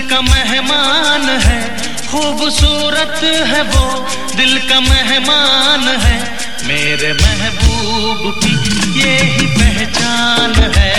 का मेहमान है, खूबसूरत है वो दिल का मेहमान है। मेरे महबूब की यही पहचान है,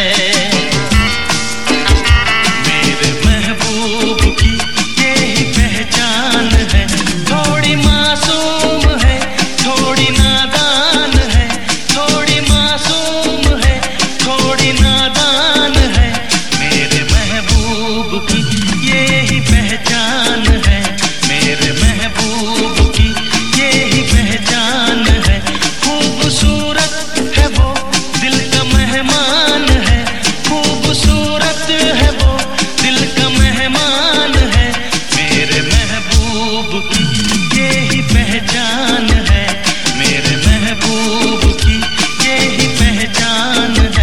मेरे महबूब की यही पहचान है। थोड़ी मासूम है, थोड़ी नादान है, थोड़ी मासूम है, थोड़ी नादान है। मेरे महबूब की यही पहचान है, मेरे महबूब की यही पहचान है। खूबसूरत है वो दिल का मेहमान है, खूबसूरत है वो दिल का मेहमान है। मेरे महबूब की यही पहचान है, मेरे महबूब की यही पहचान है।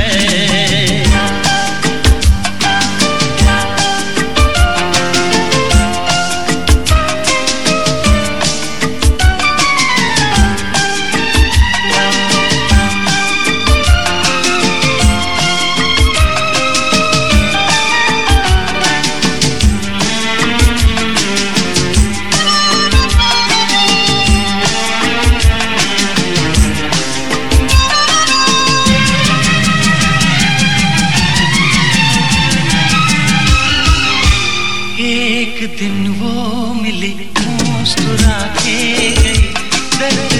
एक दिन वो मिली, मुस्कुरा के गई।